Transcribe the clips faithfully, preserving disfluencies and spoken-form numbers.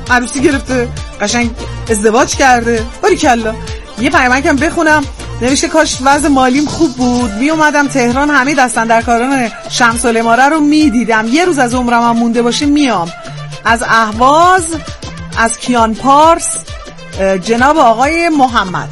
عروسی گرفته، قشنگ ازدواج کرده. باریکلا. یه پیامک هم بخونم. نوشته کاش وضع مالیم خوب بود، می اومدم تهران، همه دستن در کاران شمس العماره رو می دیدم. یه روز از عمرم هم مونده باشه میام. از اهواز، از کیان پارس، جناب آقای محمد.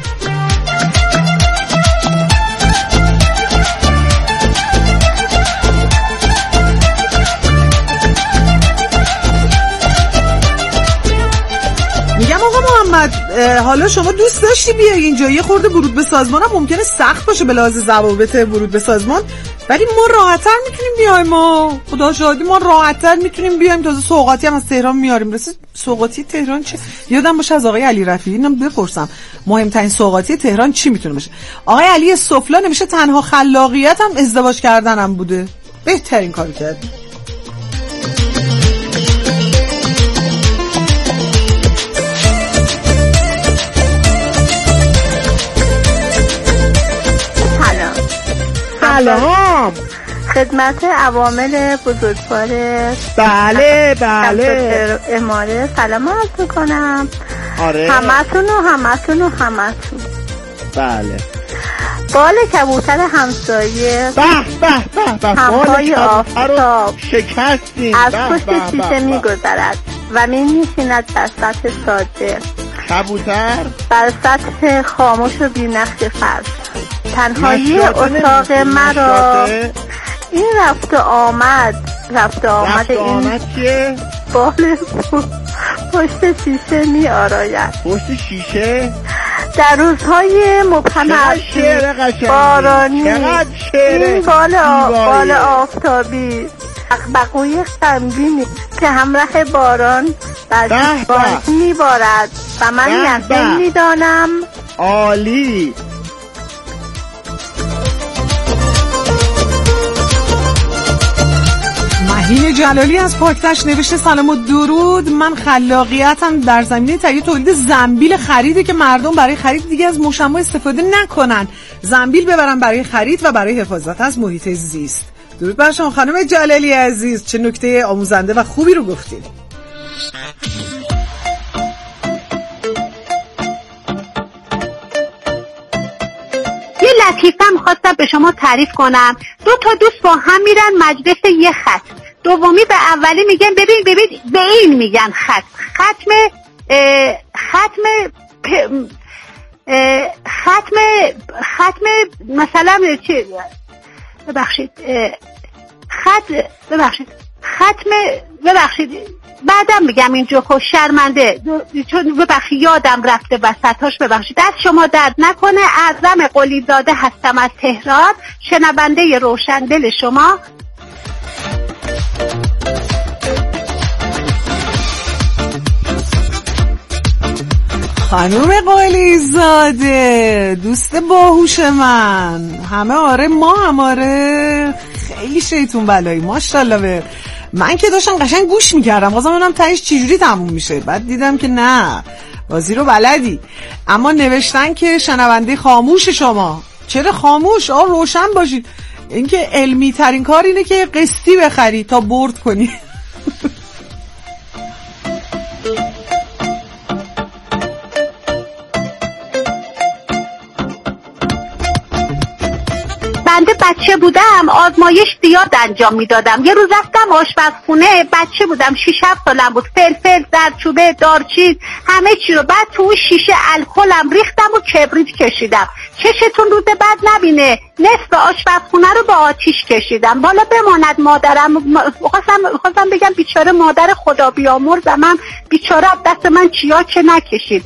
میگم آقا محمد، حالا شما دوست داشتی بیای اینجا، یه خورده ورود به سازمان هم ممکنه سخت باشه به لحاظ ضوابط ورود به سازمان، ولی ما راحت‌تر میتونیم بیایم. ما خدا شاهدی ما راحت‌تر میتونیم بیایم. تازه سوغاتی هم از تهران میاریم. رسید سوغاتی تهران چه؟ یادم باشه از آقای علی رفیعی اینم بپرسم مهمترین سوغاتی تهران چی میتونه باشه. آقای علی سفلا نمیشه تنها خلاقیت هم ازدواج کردنم بوده. بهترین کارو کرد. سلام خدمت عوامل بزرگوار بله بله اماره سلام عرض میکنم. آره همتون و همتون و همتون. بله بال کبوتر همسایه به به به به همهای آفتاب شکستیم از پشت شیشه میگذرد و می نشیند بر سطح ساده کبوتر بر سطح خاموش و بی‌نقش فرش. تنهایی اتاق مرا این رفت آمد رفت آمد رفت آمد این که بال پشت شیشه می آراید. پشت شیشه در روزهای مبهم بارانی این بال, آ... بال آفتابی بقبقوی غمگینی که همراه باران بر دیوار می بارد و من یقین می دانم عالی. مهین جلالی از پاکتش نوشته سلام و درود. من خلاقیتم در زمینه تهیه تولید زنبیل خریده که مردم برای خرید دیگه از مشما استفاده نکنن، زنبیل ببرن برای خرید و برای حفاظت از محیط زیست. درود بر شما خانم جلالی عزیز، چه نکته آموزنده و خوبی رو گفتید. یه لطیفه می‌خواستم به شما تعریف کنم. دو تا دوست با هم میرن مجلس یه خط، دومی به اولی میگن ببین ببین به این میگن خط ختم ختم ختم ختم مثلا چه ببخشید خط ببخشید ختم ببخشید بعدم میگم این جوکو شرمنده چون ببخشید یادم رفته وسطاش، ببخشید دست شما درد نکنه. اعظم قلیزاده هستم از تهران، شنونده روشندل شما. خانوم قلیزاده دوست باهوش من، همه آره ما هم آره، خیلی شیطون بلایی ماشاءالله. به من که داشتم قشنگ گوش میکردم خواستم ببینم تهش چجوری تموم میشه، بعد دیدم که نه بازی رو بلدی. اما نوشتن که شنونده خاموش شما. چرا خاموش؟ آه روشن باشید. اینکه علمی ترین کار اینه که قسطی بخری تا برد کنی. بنده بچه بودم آزمایش زیاد انجام میدادم. یه روز رفتم آشپزخونه، بچه بودم شش هفت سالم بود، فلفل، زردچوبه، دارچین همه چی رو بعد تو اون شیشه الکلم ریختم و کبریت کشیدم. چشتون روز بعد نبینه نصف آشپزخونه رو با آتیش کشیدم. بالا بماند مادرم، خواستم خواستم بگم بیچاره مادر خدا بیامرز، من بیچاره دست من چیا چه نکشید.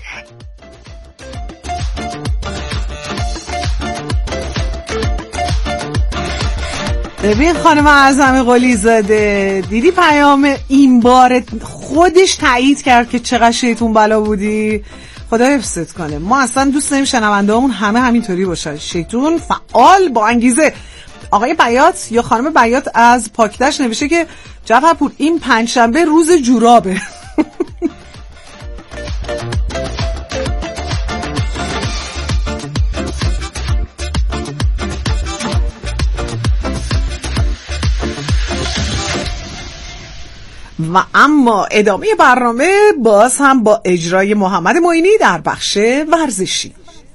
ببین خانم اعظم قلیزاده، دیدی پیام این بار خودش تایید کرد که چقدر شیطون بلا بودی. خدا حفظت کنه. ما اصلا دوست داریم شنوندهامون همه همینطوری باشن، شیطون فعال با انگیزه. آقای بیات یا خانم بیات از پاکتش نوشته که جعفرپور این پنجشنبه روز جورابه. و اما ادامه برنامه باز هم با اجرای محمد معینی در بخش ورزشی.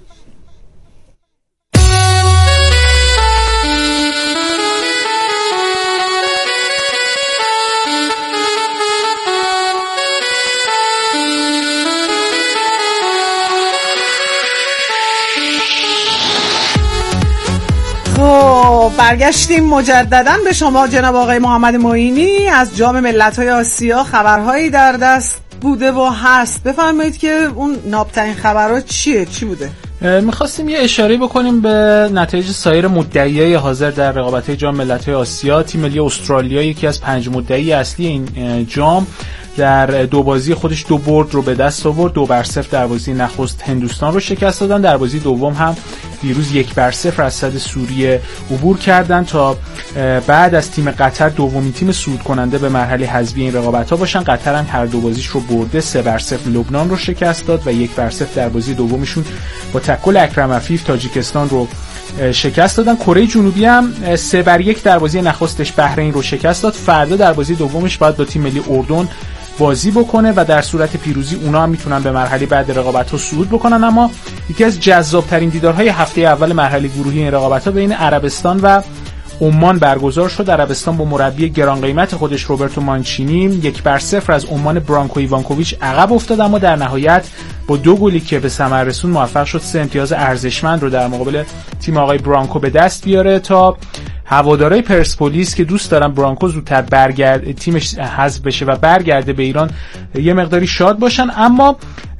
خب برگشتیم مجددا به شما جناب آقای محمد معینی. از جام ملت‌های آسیا خبرهایی در دست بوده و هست، بفرمایید که اون نابترین خبرها چیه؟ چی بوده؟ میخواستیم یه اشاره بکنیم به نتایج سایر مدعیای حاضر در رقابت‌های جام ملت‌های آسیا. تیم ملی استرالیا یکی از پنج مدعی اصلی این جام در دو بازی خودش دو برد رو به دست آورد. دو بر صفر در بازی نخست هندوستان رو شکست دادن، در بازی دوم هم دیروز یک بر صفر از صد سوریه عبور کردن تا بعد از تیم قطر دومین تیم صعود کننده به مرحله حذفی این رقابت‌ها باشن. قطر هم هر دو بازیش رو برده، سه بر صفر لبنان رو شکست داد و یک بر صفر در بازی دومشون با تکل اکرم عفیف تاجیکستان رو شکست دادن. کره جنوبی هم سه بر یک در بازی نخستش بحرین رو شکست داد. فردا در بازی دومش باید با تیم ملی اردن بازی بکنه و در صورت پیروزی اونا هم میتونن به مرحله بعد رقابت‌ها صعود بکنن. اما یکی از جذاب‌ترین دیدارهای هفته اول مرحله گروهی این رقابت‌ها بین عربستان و عمان برگزار شد. عربستان با مربی گران قیمت خودش روبرتو مانچینی یک بر صفر از عمان برانکو ایوانکوویچ عقب افتاد، اما در نهایت با دو گلی که به ثمر رسون موفق شد سه امتیاز ارزشمند رو در مقابل تیم آقای برانکو به دست بیاره. تا هوادارهای پرسپولیس که دوست دارن برانکو زودتر برگرد تیمش حذف بشه و برگرده به ایران یه مقداری شاد باشن. اما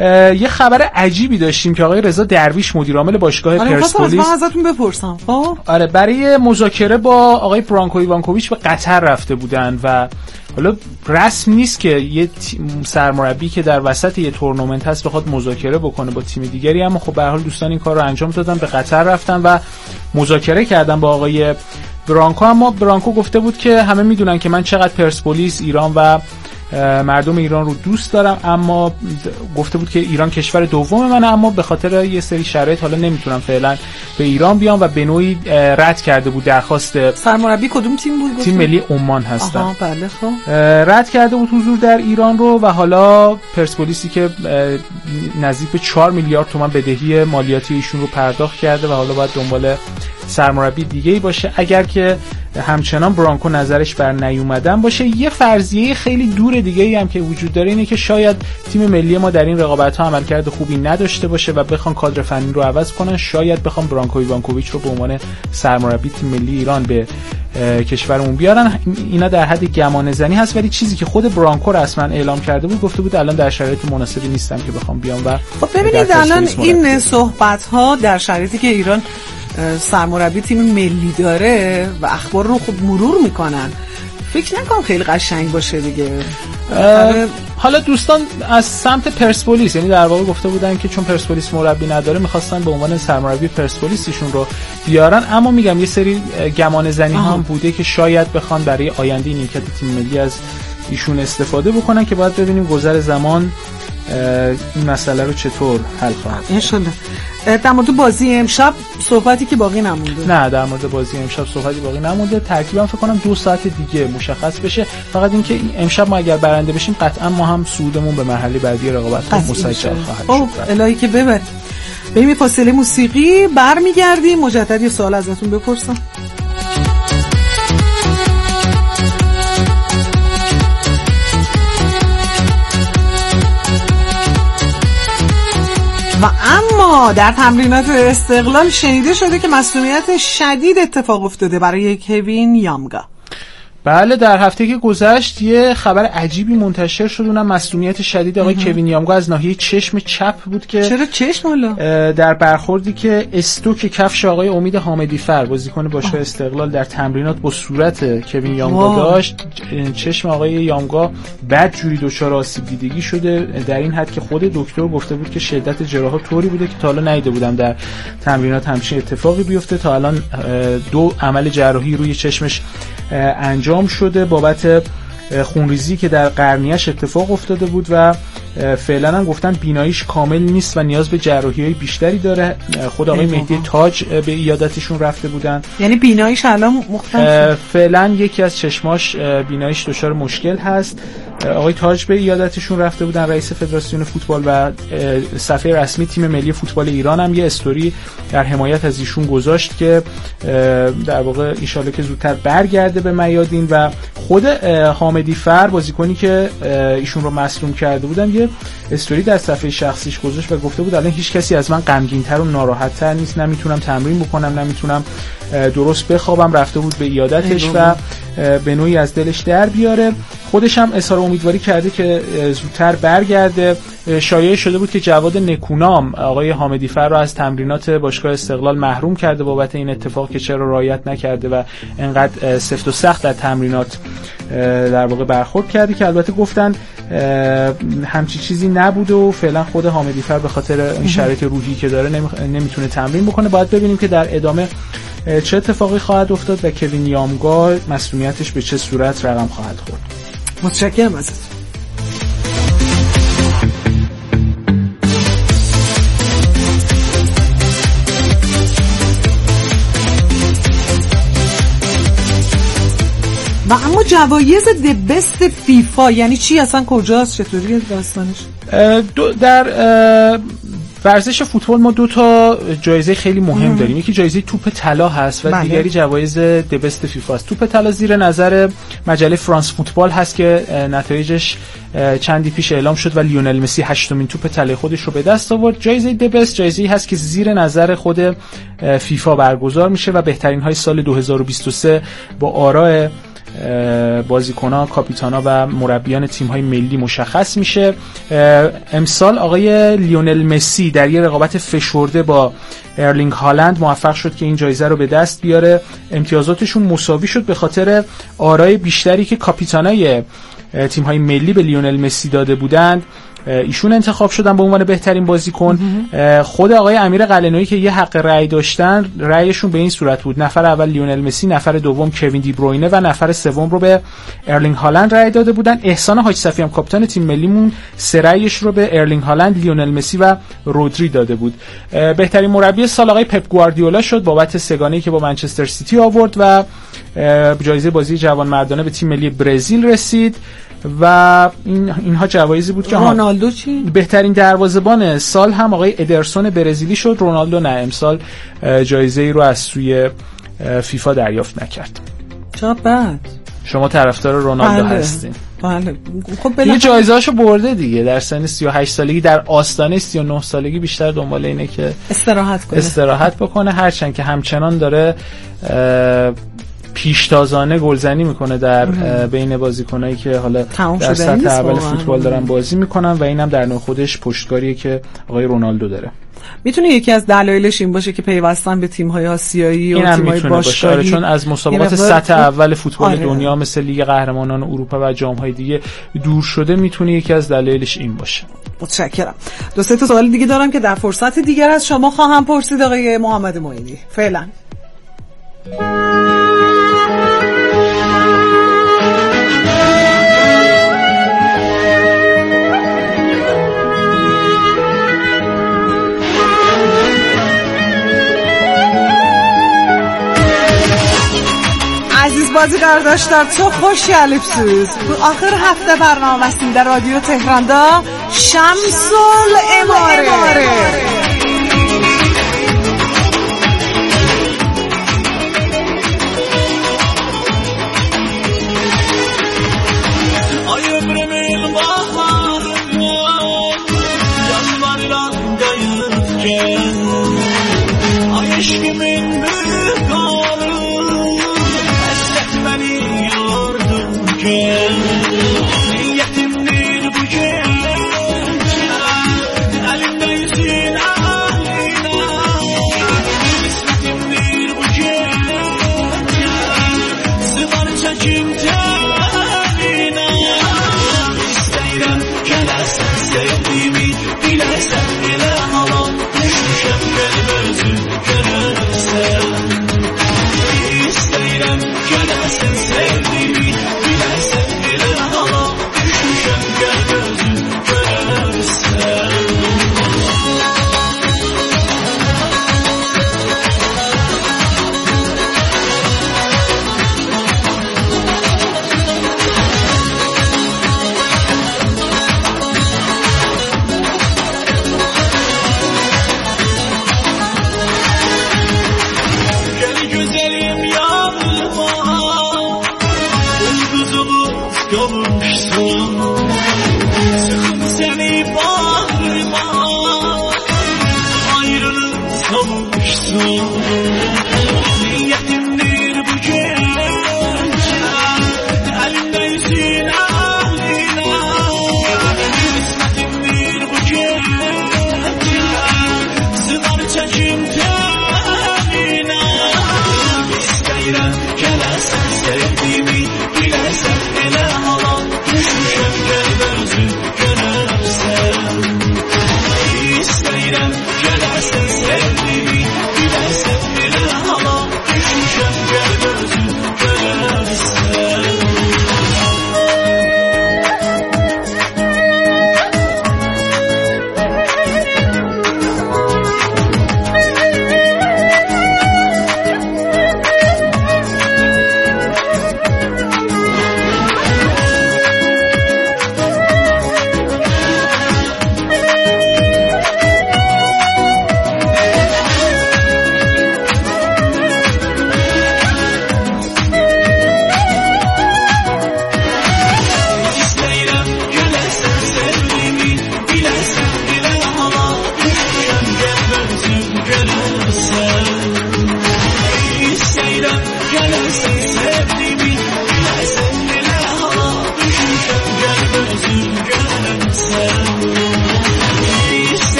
یه خبر عجیبی داشتیم که آقای رضا درویش مدیر عامل باشگاه آره پرسپولیس من ازتون بپرسم خب آره برای مذاکره با آقای برانکو ایوانکوویچ به قطر رفته بودن و حالا رسم نیست که یه سرمربی که در وسط یه تورنمنت هست بخواد مذاکره بکنه با تیم دیگری، اما خب به هر حال دوستان این کار رو انجام دادن، به قطر رفتن و مذاکره کردن با آقای برانکو. اما برانکو گفته بود که همه میدونن که من چقدر پرسپولیس، ایران و مردم ایران رو دوست دارم، اما گفته بود که ایران کشور دوم منه، اما به خاطر یه سری شرایط حالا نمیتونم فعلا به ایران بیام و به نوعی رد کرده بود درخواست. سرمربی کدوم تیم بود؟ تیم ملی عمان هستن. آها بله خب. رد کرده بود حضور در ایران رو و حالا پرسپولیسی که نزدیک به چهار میلیارد تومان بدهی مالیاتی ایشون رو پرداخت کرده و حالا باید دنبال سرمربی دیگه‌ای باشه. اگر که همچنان برانکو نظرش بر نیومدن باشه، یه فرضیه خیلی دور دیگه‌ای هم که وجود داره اینه که شاید تیم ملی ما در این رقابت‌ها عملکرد خوبی نداشته باشه و بخوان کادر فنی رو عوض کنن، شاید بخوام برانکو ایوانکوویچ رو به عنوان سرمربی تیم ملی ایران به کشورمون بیارن. اینا در حد گمان زنی هست، ولی چیزی که خود برانکو رسما اعلام کرده بود، گفته بود الان در شرایط مناسبی نیستم که بخوام بیام. و خب ببینید الان این صحبت‌ها در شرایطی که ایران سرمربی تیم ملی داره و اخبار رو خب مرور میکنن، فکر نکنم خیلی قشنگ باشه دیگه. حالا دوستان از سمت پرسپولیس، یعنی در واقع گفته بودن که چون پرسپولیس مربی نداره میخواستن به عنوان سرمربی پرسپولیس ایشون رو بیارن، اما میگم یه سری گمان زنی هم بوده که شاید بخوان برای آینده نیمکت تیم ملی از ایشون استفاده بکنن که باید ببینیم گذر زمان این مسئله رو چطور حل خواهد. انشالله. در مورد بازی امشب صحبتی که باقی نمونده؟ نه در مورد بازی امشب صحبتی باقی نمونده. ترکیبم فکر کنم دو ساعت دیگه مشخص بشه. فقط اینکه امشب ما اگر برنده بشیم قطعا ما هم صعودمون به مرحله بعدی رقابت مسجل خواهد شد. الهی که ببر. بریم فاصله موسیقی، برمیگردیم مجدد یه سوال ازتون بپرسم. و اما در تمرینات استقلال شنیده شده که مسئولیت شدید اتفاق افتاده برای کوین یامگا. بله در هفته که گذشت یه خبر عجیبی منتشر شد، اونم مصدومیت شدید آقای کوین یامگا از ناحیه چشم چپ بود که چرا چشم والا؟ در برخوردی که استوک کفش آقای امید حامدی فر بازیکن باشگاه استقلال در تمرینات با صورت کوین یامگا داشت، چشم آقای یامگا بد جوری دچار آسیب دیدگی شده، در این حد که خود دکتر گفته بود که شدت جراحت طوری بوده که تا حالا ندیده بودم در تمرینات همچین اتفاقی بیفته. تا الان دو عمل جراحی روی چشمش انجام شده بابت خونریزی که در قرنیه‌اش اتفاق افتاده بود و فعلا هم گفتن بیناییش کامل نیست و نیاز به جراحی‌های بیشتری داره. خود آقای مهدی تاج به عیادتشون رفته بودن. یعنی بیناییش الان مختلفه؟ فعلا یکی از چشماش بیناییش دچار مشکل هست آقای تاج به ایادتشون رفته بودن، رئیس فدراسیون فوتبال، و صفحه رسمی تیم ملی فوتبال ایران هم یه استوری در حمایت از ایشون گذاشت که در واقع ان شاءالله که زودتر برگرده به میادین. و خود حامدی فر بازیکنی که ایشون رو مصدوم کرده بودن یه استوری در صفحه شخصیش گذاشت و گفته بود الان هیچ کسی از من غمگین‌تر و ناراحت‌تر نیست، نمیتونم تمرین بکنم، نمیتونم درست بخوابم. رفته بود به ایادتش و به نوعی از دلش در بیاره. خودش هم اظهار امیدواری کرده که زودتر برگرده. شایعه شده بود که جواد نکونام آقای حامدی فر رو از تمرینات باشگاه استقلال محروم کرده بابت این اتفاق که چرا رعایت نکرده و انقدر سفت و سخت در تمرینات در واقع برخورد کرده، که البته گفتن همچی چیزی نبوده و فعلا خود حامدی فر به خاطر این شرایط روحی که داره نمیتونه تمرین بکنه. باید ببینیم که در ادامه چه اتفاقی خواهد افتاد و کوین یامگا مسئولیتش به چه صورت رقم خواهد خورد. متشکرم ازت. و اما جوایز د بست فیفا یعنی چی اصلا، کجاست، چطوری داستانش؟ در ورزش فوتبال ما دو تا جایزه خیلی مهم ام. داریم. یکی جایزه توپ طلا هست و بله. دیگری جوایز د بست فیفا است. توپ طلا زیر نظر مجله فرانس فوتبال هست که نتایجش چندی پیش اعلام شد و لیونل مسی هشتمین توپ طلای خودش رو به دست آورد. جایزه د بست جایزه‌ای هست که زیر نظر خود فیفا برگزار میشه و بهترین های سال دو هزار و بیست و سه با آراء بازیکن‌ها، کاپیتانا و مربیان تیم‌های ملی مشخص میشه. امسال آقای لیونل مسی در یه رقابت فشرده با ارلینگ هالند موفق شد که این جایزه رو به دست بیاره. امتیازاتشون مساوی شد به خاطر آرای بیشتری که کاپیتانای تیم‌های ملی به لیونل مسی داده بودند. ایشون انتخاب شدن به عنوان بهترین بازیکن. خود آقای امیر قلعه‌نویی که یه حق رأی داشتن، رأیشون به این صورت بود: نفر اول لیونل مسی، نفر دوم کوین دی بروینه و نفر سوم رو به ارلینگ هالند رأی داده بودن. احسان حاج صفی هم کاپیتان تیم ملیمون سه رأیش رو به ارلینگ هالند، لیونل مسی و رودری داده بود. بهترین مربی سال آقای پپ گواردیولا شد بابت سگانه‌ای که با منچستر سیتی آورد و جایزه بازی جوانمردانه به تیم ملی برزیل رسید. و این اینها جوایزی بود که رونالدو چی؟ بهترین دروازه‌بان سال هم آقای ادرسون برزیلی شد. رونالدو نه، امسال جایزه‌ای رو از سوی فیفا دریافت نکرد. چه بد. شما طرفدار رونالدو بله. هستین؟ بله. خب یه جایزه‌اشو برده دیگه، در سن سی و هشت سالگی، در آستانه سی و نه سالگی بیشتر دنبال اینه که استراحت کنه. استراحت بکنه، هرچند که همچنان داره پیشتازانه گلزنی میکنه در بین بازیکنایی که حالا در سطح اول فوتبال دارن بازی میکنن و اینم در نوع خودش پشتکاریه که آقای رونالدو داره. میتونه یکی از دلایلش این باشه که پیوستن به تیم‌های آسیایی و تیم‌های باشگاهی، چون از مسابقات سطح اول فوتبال آره. دنیا مثل لیگ قهرمانان اروپا و جام‌های دیگه دور شده، میتونه یکی از دلایلش این باشه. متشکرم. دو سه تا سوال دیگه دارم که در فرصت دیگر از شما خواهم پرسید آقای محمد معینی. فعلا عزیز بازیگر داشتار تو خوش گلیبسوز آخر هفته برنامه هستیم در رادیو تهران دا شمس الاماره.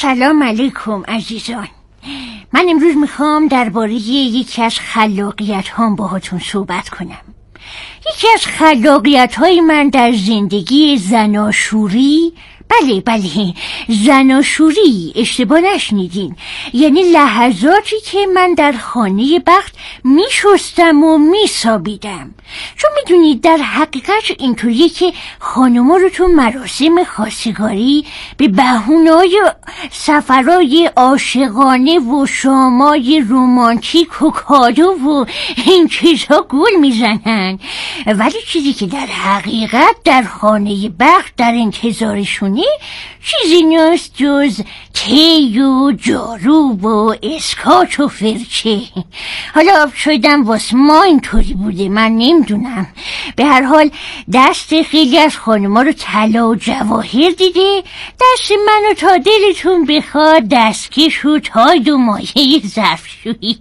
سلام علیکم عزیزان. من امروز میخوام درباره یکی از خلاقیت هام باهاتون صحبت کنم. یکی از خلاقیت های من در زندگی زناشوری، بله بله زناشوری، اشتباه نشنیدین، یعنی لحظاتی که من در خانه بخت میشستم و میسابیدم. چون میدونید در حقیقت اینطوریه که خانوما رو تو مراسم خواستگاری به بهونه‌های سفرهای عاشقانه و شامای رومانتیک و کادو و این چیزها گول میزنن، ولی چیزی که در حقیقت در خانه بخت در انتظارشون چیزی نیست جز تی و جارو و اسکاچ و فرچه. حالا شایدم واسه ما اینطوری بوده، من نمیدونم. به هر حال دست خیلی از خانما رو طلا و جواهر دیده، دست منو تا دلتون بخواد دستکش و تاید و مایه ظرفشویی.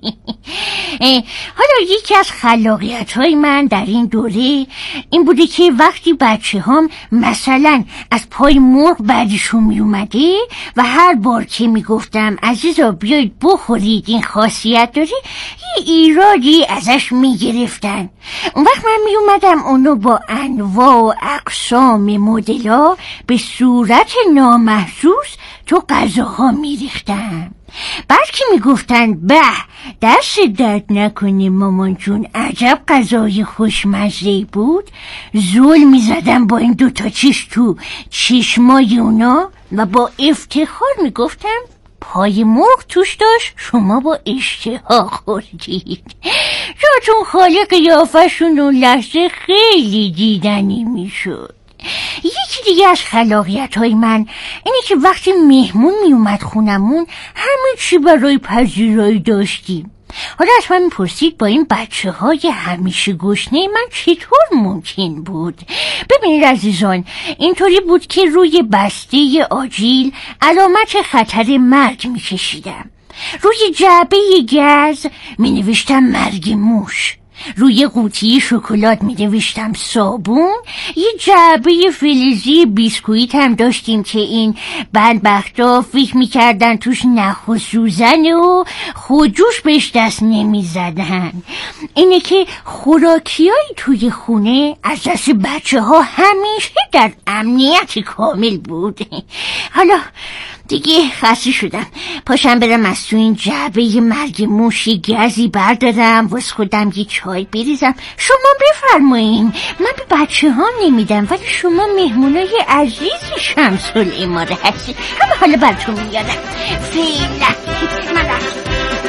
حالا یکی از خلاقیت های من در این دوره این بوده که وقتی بچه هم مثلا از پای مرغ بعدشون می اومده و هر بار که می گفتم عزیزا بیایید بخورید این خاصیت داره، یه ایرادی ازش می گرفتن. اون وقت من می اومدم اونو با انواع و اقسام مدلا به صورت نامحسوس تو غذاها می ریختم. بعد که می گفتن به دست درد نکنه مامان جون عجب غذای خوشمزه‌ای بود، زل می زدم با این دوتا چیش تو چشمای اونا و با افتخار می گفتم پای مرغ توش داشت، شما با اشتها خوردید. جاتون خالی قیافشون اون لحظه خیلی دیدنی می شد. یکی دیگه از خلاقیت های من اینه که وقتی مهمون می اومد خونمون همه چی برای پذیرایی داشتیم. حالا از من میپرسید با این بچه های همیشه گشنه من چطور ممکن بود؟ ببینید عزیزان، اینطوری بود که روی بسته آجیل علامت خطر مرگ میکشیدم، روی جعبه گاز مینوشتم مرگ موش، روی قوطی شکلات می نوشتم صابون، یه جعبه فلزی بیسکویت هم داشتیم که این بدبختا فکر می کردن توش نخ و سوزن و خودجوش بهش دست نمی زدن. اینه که خوراکیایی توی خونه از دست بچه ها همیشه در امنیت کامل بود. حالا دیگه خسته شدم، پاشم برم از تو این جعبه مرگ موشی گزی بردارم واسه خودم یه چای بریزم. شما بفرمایین، من به بچه ها نمیدم ولی شما مهمونای عزیزی شمس العماره هستی، همه حالا براتون میادم. فعلا من رفتم.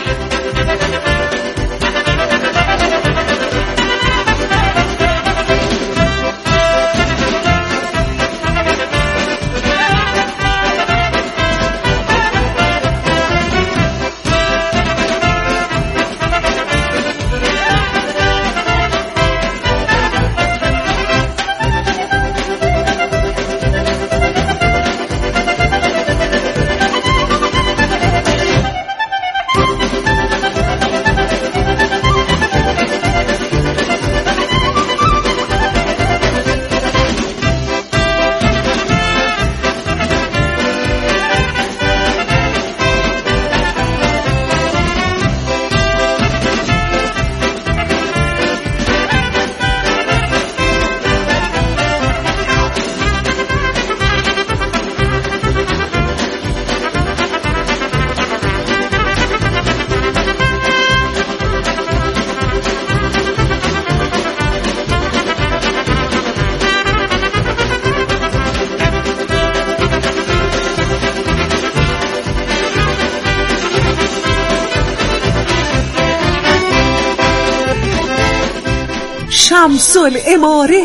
شمس العماره.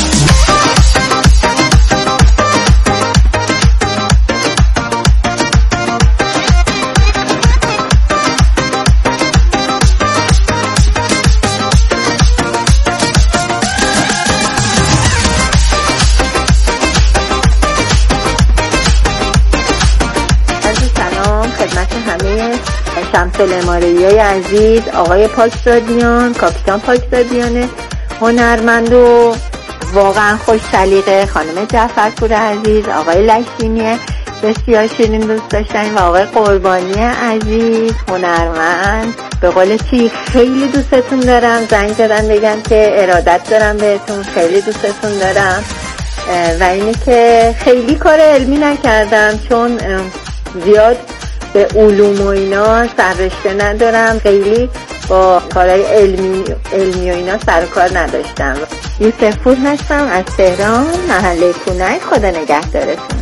شمس العماره‌ای عزیز، آقای پاکزادیان، کاپیتان پاکزادیان هنرمند و واقعا خوش سلیقه، خانم جعفرپور عزیز، آقای لکشمی بسیار شیرین دوست داشتنیم و آقای قربانی عزیز هنرمند به قول چی خیلی دوستتون دارم. زنگ زدن بگم که ارادت دارم بهتون، خیلی دوستتون دارم و اینه که خیلی کار علمی نکردم چون زیاد به علوم و اینا سررشته ندارم، خیلی با کارهای علمی علمی و اینا سر کار نداشتم. یوسف پور هستم از تهران، محله کونک. خدا نگهدارتون.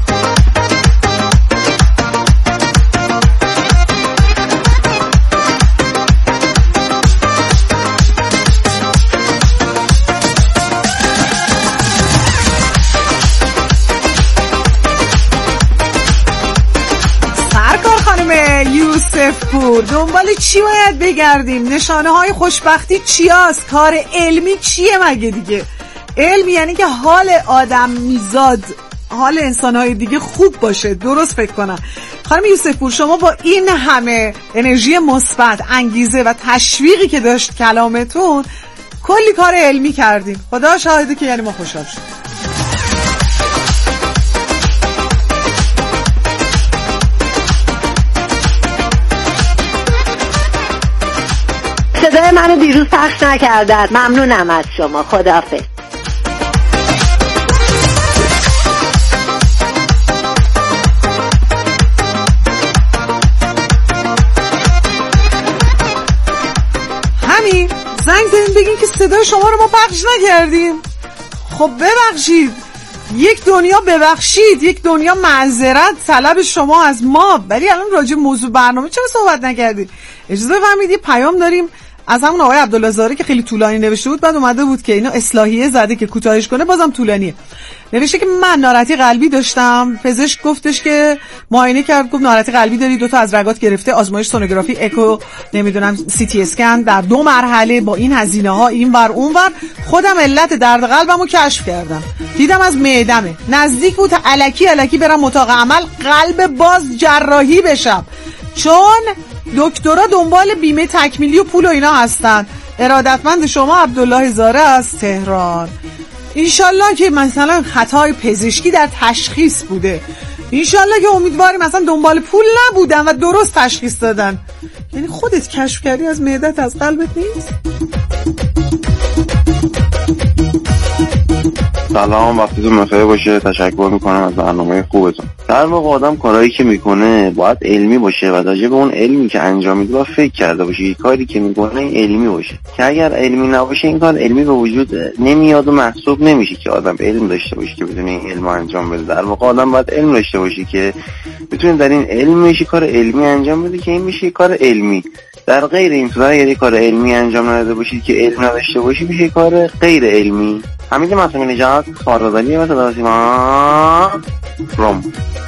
یوسف پور دنبال چی باید بگردیم؟ نشانه های خوشبختی چی هست؟ کار علمی چیه مگه دیگه؟ علم یعنی که حال آدم میزاد، حال انسانهای دیگه خوب باشه. درست فکر کنم. خانم یوسف پور شما با این همه انرژی مثبت، انگیزه و تشویقی که داشت کلامتون کلی کار علمی کردین. خدا شاهده که یعنی ما خوشحال شدیم. صدای منو دیروز پخش نکردن، ممنونم از شما. خداحافظ. همین زنگ زدین بگین که صدای شما رو ما پخش نکردیم. خب ببخشید، یک دنیا ببخشید، یک دنیا معذرت طلب شما از ما، ولی الان راجع موضوع برنامه چرا صحبت نکردید؟ اجازه بفرمایید یه پیام داریم از همون آقای عبدالله زاره که خیلی طولانی نوشته بود، بعد اومده بود که اینا اصلاحیه زده که کوتاهش کنه، بازم طولانیه. نوشته که من ناراحتی قلبی داشتم، پزشک گفتش که معاینه کرد، گفت ناراحتی قلبی داری، دو تا از رگات گرفته، آزمایش سونوگرافی، اکو، نمیدونم سی تی اسکن در دو مرحله با این هزینه ها این ور اون ور. خودم علت درد قلبمو کشف کردم، دیدم از معدمه، نزدیک بود الکی الکی برم اتاق عمل قلب باز جراحی بشم، چون دکترها دنبال بیمه تکمیلی و پول و اینا هستن. ارادتمند شما عبدالله زاره از تهران. انشالله که مثلا خطای پزشکی در تشخیص بوده، انشالله که امیدواریم مثلا دنبال پول نبودن و درست تشخیص دادن. یعنی خودت کشف کردی از معدت از قلبت نیست؟ سلام، وقتتون بخیر باشه. تشکر میکنم از برنامه خوبتون. در واقع آدم کارهایی که میکنه باید علمی باشه و راجع به اون علمی که انجام میده باید فکر کرده باشه. یک کاری که میکنه علمی باشه، که اگر علمی نباشه این کار علمی به وجود نمیاد و محسوب نمیشه که آدم علم داشته باشه که بتونه این علم انجام بده. در واقع آدم باید علم داشته باشه که بتونه در این علم میشه کار علمی انجام بده که این میشه کار علمی. در غیر این صورت اگر کار علمی انجام نداده باشید که علم نداشته باشید میشه کار غیر علمی. حمید معصومی نژاد، خاردادی و صدا سیما روم.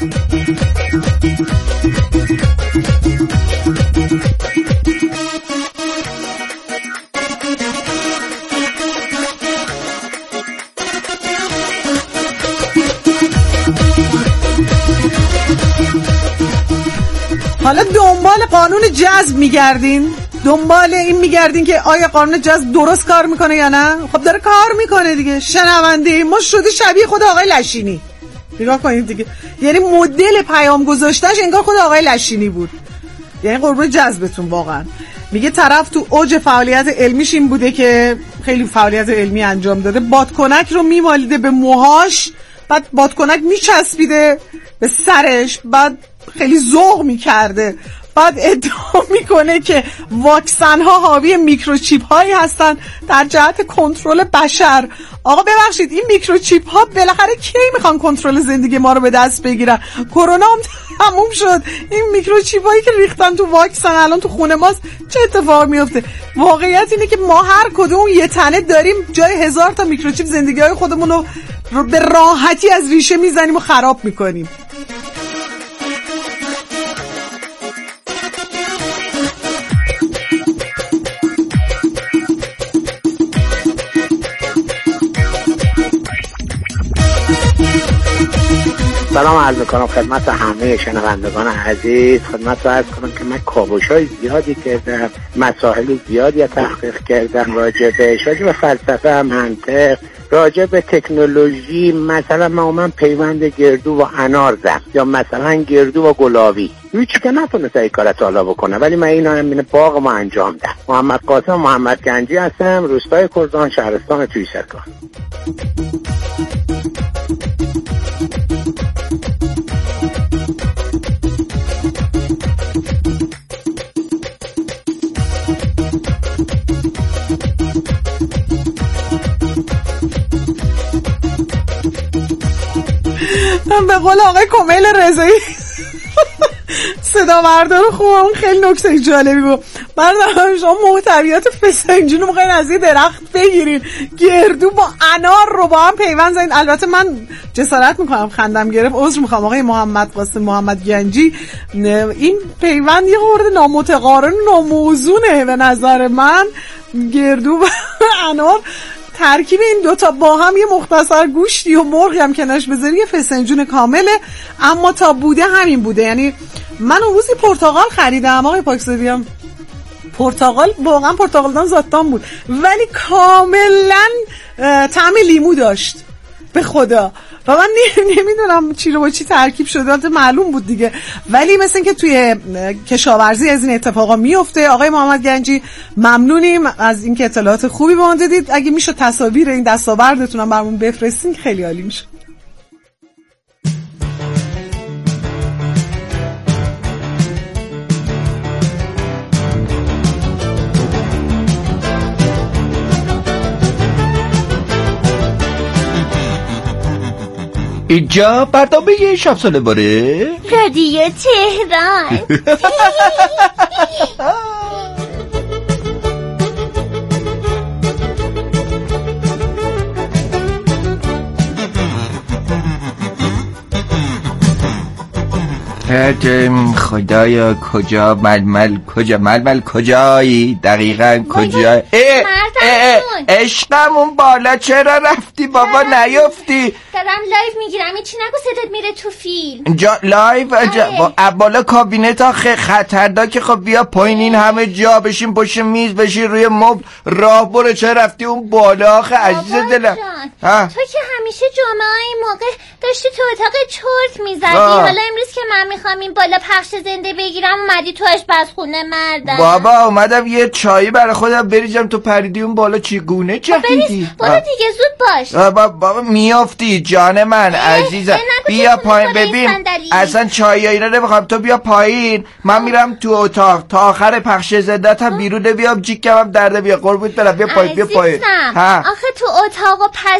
حالا دنبال قانون جذب میگردین؟ دنبال این میگردین که آیا قانون جذب درست کار میکنه یا نه؟ خب داره کار میکنه دیگه. شنونده ما شده شبیه خود آقای لشینی. نگاه کنید دیگه، یعنی مدل پیام گذاشتش انگار خود آقای لشینی بود. یعنی قربون جذبتون واقعا. میگه طرف تو اوج فعالیت علمیش این بوده که خیلی فعالیت علمی انجام داده، بادکنک رو میمالیده به موهاش، بعد بادکنک میچسبیده به سرش، بعد خیلی ذوق میکرده، بعد ادعا میکنه که واکسن ها حاوی میکروچیپ هایی هستن در جهت کنترل بشر. آقا ببخشید، این میکروچیپ ها بالاخره کی میخوان کنترل زندگی ما رو به دست بگیرن؟ کرونا هم تموم شد، این میکروچیپ هایی که ریختن تو واکسن الان تو خونه ماست چه اتفاق میفته؟ واقعیت اینه که ما هر کدوم یه تنه داریم جای هزار تا میکروچیپ زندگی های خودمون رو به راحتی از ریشه میزنیم و خراب میکنیم. سلام عرض میکنم خدمت همه شنوندگان عزیز. خدمت رو عرض کنم که من کاوش های زیادی کردم، مسائل زیادی تحقیق کردم راجع بهش، راجع به فلسفه، منطق راجع به تکنولوژی، مثلا من اومدم پیوند گردو و انار زدم، یا مثلا گردو و گلابی. هیچ که نتونست این کار حالا بکنه، ولی من اینا همین باغ ما انجام دادم. محمد قاسم محمد گنجی هستم، روستای کردان، شهرستان تویسرگان. به قول آقای کمیل رضایی صدا بردار خوبه، اون خیلی نکته جالبی بود. بردارم شما محتویات فسنجون رو میخواین از یه درخت بگیرین، گردو با انار رو با هم پیوند زنید. البته من جسارت میکنم خندم گرفت، عذر میخوام آقای محمد قاسم محمد گنجی، این پیوند یه خورده نامتقارن و ناموزونه به نظر من. گردو و انار ترکیب این دوتا با هم یه مختصر گوشتی و مرغی هم کنارش بذاری یه فسنجون کامله. اما تا بوده همین بوده. یعنی من اون روزی پرتقال خریدم آقای پاکزادیام، پرتقال واقعا پرتقال دان ذاتان بود، ولی کاملا طعم لیمو داشت به خدا. و من نمیدونم چی رو با چی ترکیب شده، البته معلوم بود دیگه، ولی مثل این که توی کشاورزی از این اتفاقا میفته. آقای محمد گنجی ممنونیم از اینکه اطلاعات خوبی به ما دادید. اگه میشه تصاویر این دستاوردتون هم برامون بفرستین خیلی عالی میشه. اینجا برنامه شب ساله باره رادیو تهران. خدایا کجا ململ کجا ململ کجایی دقیقا کجا؟ عشقم اون بالا چرا رفتی بابا؟ نیفتی دارم لایو میگیرم، این چی نگو صدات میره تو فیلم. جا لایو با بالا کابینت ها خیلی خطرناکه. خب بیا پایین، این همه جا بشین پشت میز، بشین روی مبل، راه برو. چرا رفتی اون بالا آخه عزیز دلم؟ تو که همیشه جمعه این موقع داشتی تو اتاق چرت میزدی، حالا امروز که من میخوام این بالا پخش زنده بگیرم اومدی تو آشپزخونه مردم. بابا اومدم یه چایی برای خودم بریزم، تو پریدی اون بالا. چگونه جدیدی؟ برو دیگه زود باش. بابا بابا میافتی جان من عزیزم. بیا پایین ببین، اصلا چایی اینا نمیخوام، تو بیا پایین، من میرم تو اتاق تا آخر پخش زندتم بیرون بیام جیکم هم درده. بیا قربونت برم، بیا پایین بیا پایین. آخه تو اتاق و پس